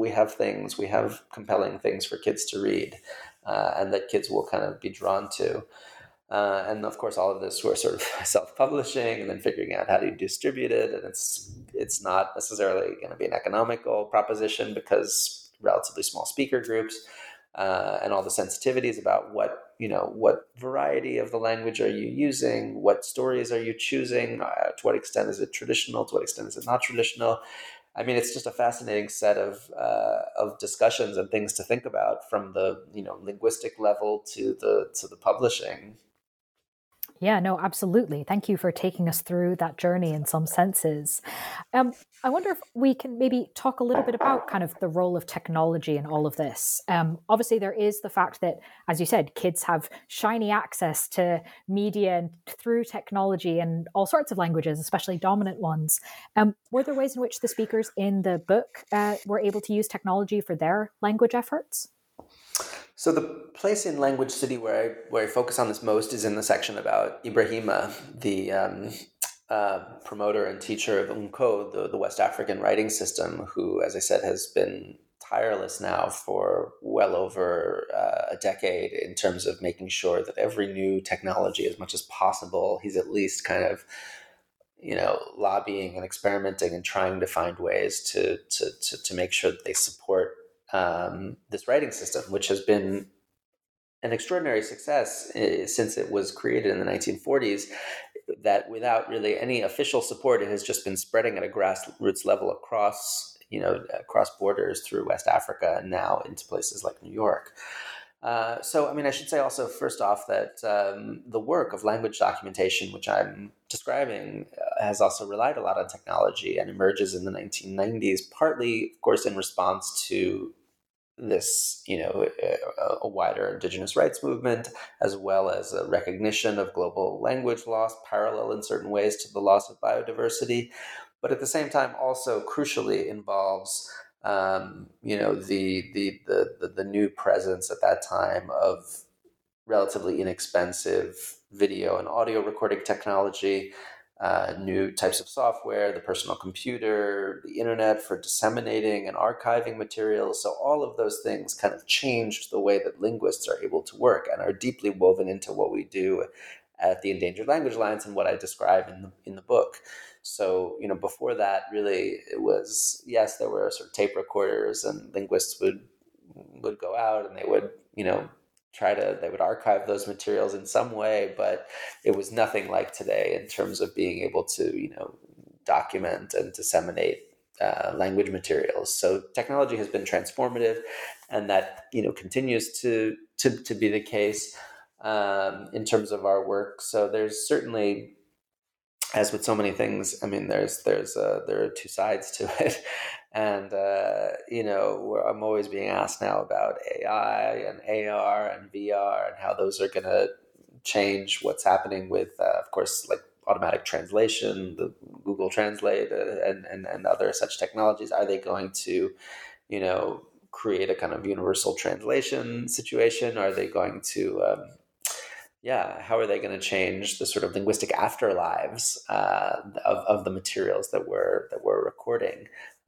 compelling things for kids to read, and that kids will kind of be drawn to. And of course, all of this we're sort of self-publishing and then figuring out how to distribute it. And it's not necessarily going to be an economical proposition, because relatively small speaker groups, and all the sensitivities about what variety of the language are you using, what stories are you choosing, to what extent is it traditional, to what extent is it not traditional. It's just a fascinating set of discussions and things to think about, from the linguistic level to the publishing. Yeah, no, absolutely. Thank you for taking us through that journey in some senses. I wonder if we can maybe talk a little bit about kind of the role of technology in all of this. Obviously, there is the fact that, as you said, kids have shiny access to media and through technology and all sorts of languages, especially dominant ones. Were there ways in which the speakers in the book were able to use technology for their language efforts? So the place in Language City where I focus on this most is in the section about Ibrahima, the promoter and teacher of UNCO, the West African writing system, who, as I said, has been tireless now for well over a decade in terms of making sure that every new technology, as much as possible, he's at least kind of lobbying and experimenting and trying to find ways to make sure that they support this writing system, which has been an extraordinary success since it was created in the 1940s, that without really any official support, it has just been spreading at a grassroots level across across borders through West Africa and now into places like New York. I should say also, first off, that the work of language documentation, which I'm describing, has also relied a lot on technology and emerges in the 1990s, partly, of course, in response to this, a wider indigenous rights movement, as well as a recognition of global language loss, parallel in certain ways to the loss of biodiversity, but at the same time also crucially involves the new presence at that time of relatively inexpensive video and audio recording technology, new types of software, the personal computer, the internet for disseminating and archiving materials. So all of those things kind of changed the way that linguists are able to work and are deeply woven into what we do at the Endangered Language Alliance and what I describe in the book. So, before that, really, it was, yes, there were sort of tape recorders, and linguists would go out and they would, they would archive those materials in some way, but it was nothing like today in terms of being able to, document and disseminate language materials. So technology has been transformative, and that, continues to be the case in terms of our work. So there's certainly, as with so many things, I mean, there are two sides to it, and I'm always being asked now about AI and AR and VR and how those are going to change what's happening with, of course, like automatic translation, the Google Translate, and other such technologies. Are they going to, create a kind of universal translation situation? Are they going to how are they going to change the sort of linguistic afterlives of the materials that we're recording?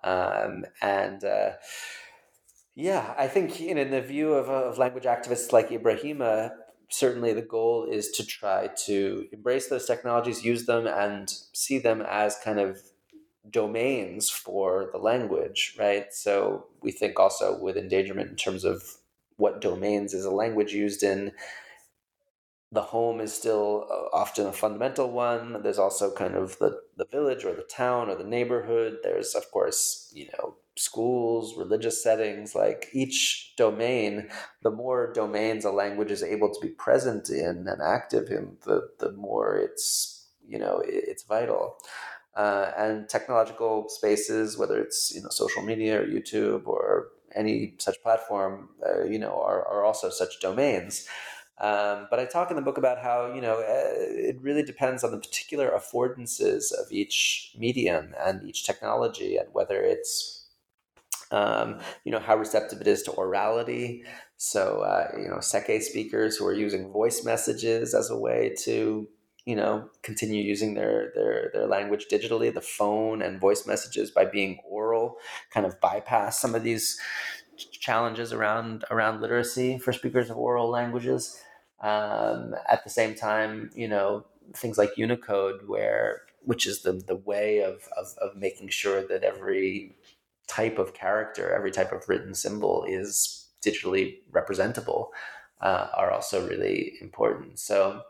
I think in the view of language activists like Ibrahima, certainly the goal is to try to embrace those technologies, use them, and see them as kind of domains for the language, right? So we think also with endangerment in terms of what domains is a language used in. The home is still often a fundamental one. There's also kind of the village or the town or the neighborhood. There's, of course, schools, religious settings. Like each domain, the more domains a language is able to be present in and active in, the more it's vital. And technological spaces, whether it's social media or YouTube or any such platform, are also such domains. But I talk in the book about how, it really depends on the particular affordances of each medium and each technology, and whether it's, how receptive it is to orality. So, Seke speakers who are using voice messages as a way to, continue using their language digitally, the phone and voice messages by being oral kind of bypass some of these challenges around literacy for speakers of oral languages. At the same time, things like Unicode, which is the way of making sure that every type of character, every type of written symbol is digitally representable, are also really important. So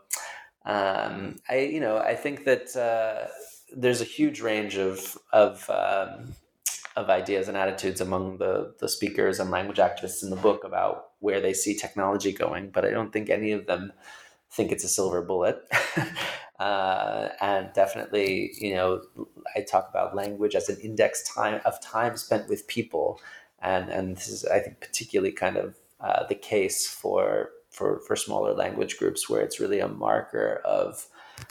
I think that there's a huge range of ideas and attitudes among the speakers and language activists in the book about where they see technology going, but I don't think any of them think it's a silver bullet. And definitely, I talk about language as an index of time spent with people, and this is, I think, particularly kind of the case for smaller language groups, where it's really a marker of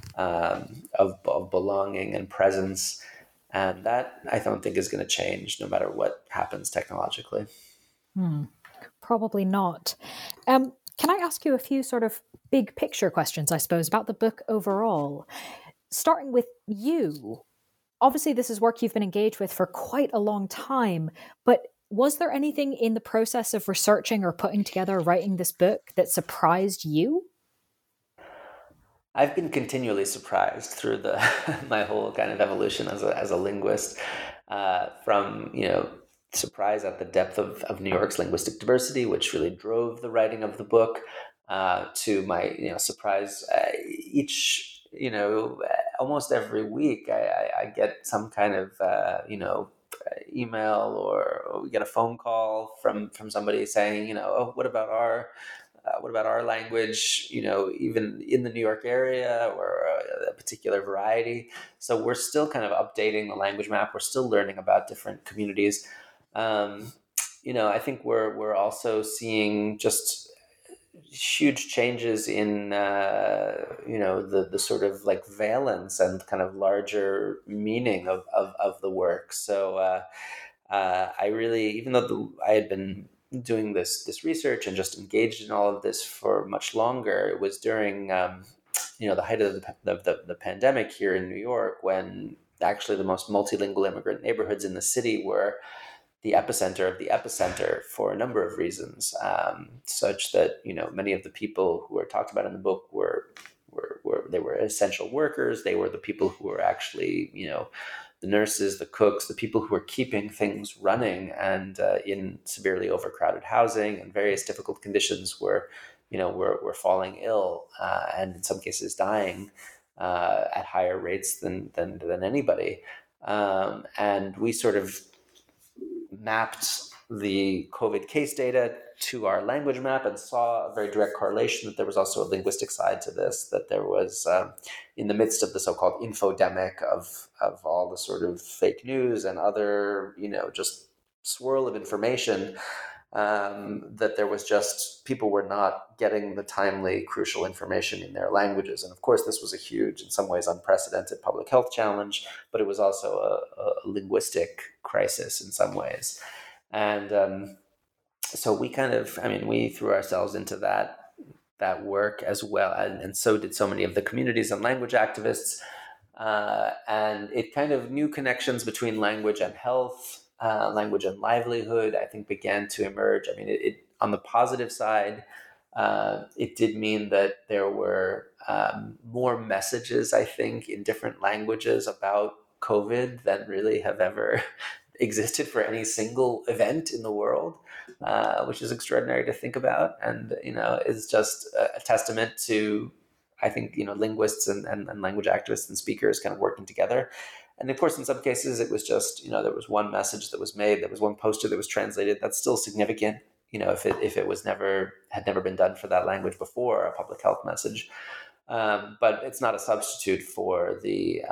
belonging and presence. And that, I don't think, is going to change no matter what happens technologically. Probably not. Can I ask you a few sort of big picture questions, I suppose, about the book overall? Starting with you. Obviously, this is work you've been engaged with for quite a long time, but was there anything in the process of researching or putting together, writing this book, that surprised you? I've been continually surprised through my whole kind of evolution as a linguist, from surprise at the depth of New York's linguistic diversity, which really drove the writing of the book, to my surprise each almost every week I get some kind of email or we get a phone call from somebody saying, oh, what about our language, even in the New York area or a particular variety. So we're still kind of updating the language map. We're still learning about different communities. I think we're also seeing just huge changes in the sort of like valence and kind of larger meaning of the work. So I really, even though I had been doing this research and just engaged in all of this for much longer, it was during the height of the pandemic here in New York, when actually the most multilingual immigrant neighborhoods in the city were the epicenter of the epicenter for a number of reasons, such that many of the people who are talked about in the book were they were essential workers. They were the people who were actually the nurses, the cooks, the people who were keeping things running, and in severely overcrowded housing and various difficult conditions were falling ill and in some cases dying at higher rates than anybody. And we sort of mapped the COVID case data to our language map and saw a very direct correlation that there was also a linguistic side to this, that there was, in the midst of the so-called infodemic of all the sort of fake news and other, just swirl of information, that there was just, people were not getting the timely, crucial information in their languages. And of course, this was a huge, in some ways unprecedented public health challenge, but it was also a linguistic crisis in some ways. And so we we threw ourselves into that work as well. And so did so many of the communities and language activists. And it kind of new connections between language and health, language and livelihood, I think, began to emerge. I mean, it on the positive side, it did mean that there were more messages, I think, in different languages about COVID than really have ever existed for any single event in the world, which is extraordinary to think about, and is just a testament to, I think, linguists and language activists and speakers kind of working together. And of course, in some cases, it was just, there was one message that was made, there was one poster that was translated. That's still significant, if it was had never been done for that language before, a public health message. But it's not a substitute for the,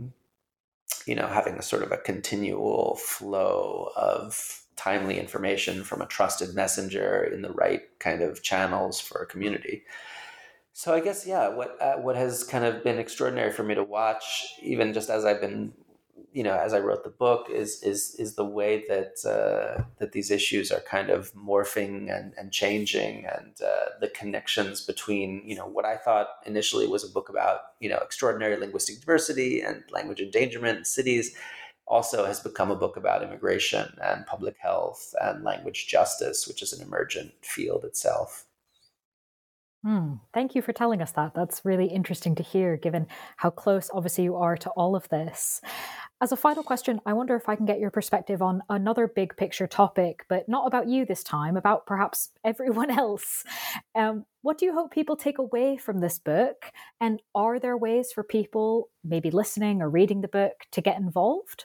having a sort of a continual flow of timely information from a trusted messenger in the right kind of channels for a community. So I guess, what has kind of been extraordinary for me to watch, even just as I've been, as I wrote the book, is the way that these issues are kind of morphing and changing, and the connections between, what I thought initially was a book about, extraordinary linguistic diversity and language endangerment in cities, also has become a book about immigration and public health and language justice, which is an emergent field itself. Thank you for telling us that. That's really interesting to hear, given how close, obviously, you are to all of this. As a final question, I wonder if I can get your perspective on another big picture topic, but not about you this time, about perhaps everyone else. What do you hope people take away from this book? And are there ways for people, maybe listening or reading the book, to get involved?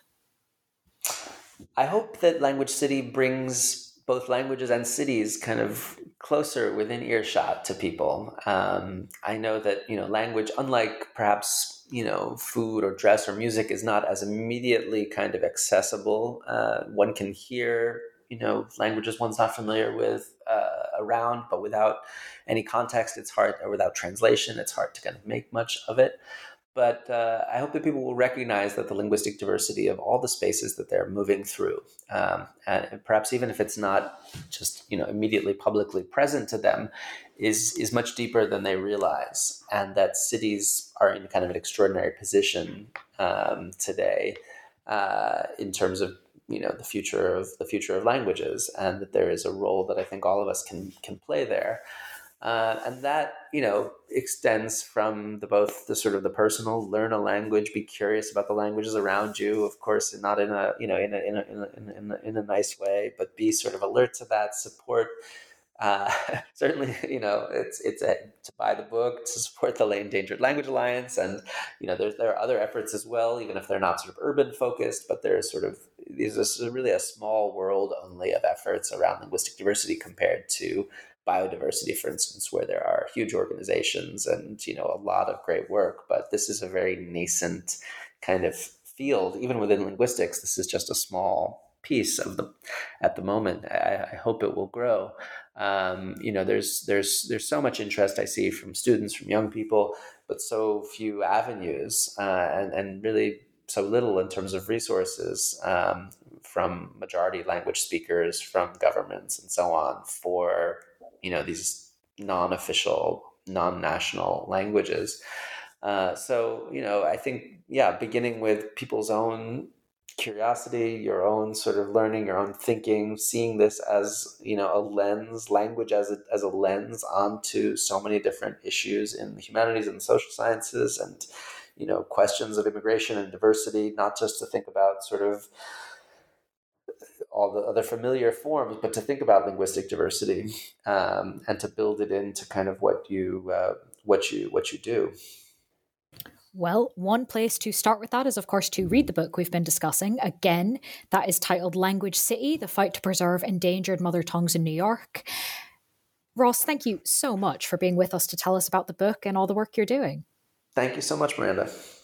I hope that Language City brings both languages and cities kind of closer within earshot to people. I know that, language, unlike perhaps, food or dress or music, is not as immediately kind of accessible. One can hear, languages one's not familiar with around, but without any context, it's hard, or without translation, it's hard to kind of make much of it. But I hope that people will recognize that the linguistic diversity of all the spaces that they're moving through, and perhaps even if it's not just immediately publicly present to them, is much deeper than they realize, and that cities are in kind of an extraordinary position today in terms of the future of languages, and that there is a role that I think all of us can play there. And that, extends from both the sort of the personal, learn a language, be curious about the languages around you, of course, and not in a nice way, but be sort of alert to that, support. Certainly, it's to buy the book, to support the Endangered Language Alliance, and there are other efforts as well, even if they're not sort of urban focused, but there's sort of there's really a small world only of efforts around linguistic diversity compared to biodiversity, for instance, where there are huge organizations and a lot of great work. But this is a very nascent kind of field. Even within linguistics, this is just a small piece of at the moment. I hope it will grow. There's so much interest I see from students, from young people, but so few avenues, and really so little in terms of resources from majority language speakers, from governments, and so on for these non-official, non-national languages. I think, beginning with people's own curiosity, your own sort of learning, your own thinking, seeing this as a lens, language as a lens onto so many different issues in the humanities and the social sciences, and questions of immigration and diversity, not just to think about sort of all the other familiar forms, but to think about linguistic diversity, and to build it into kind of what you do. Well, one place to start with that is, of course, to read the book we've been discussing. Again, that is titled Language City, The Fight to Preserve Endangered Mother Tongues in New York. Ross, thank you so much for being with us to tell us about the book and all the work you're doing. Thank you so much, Miranda.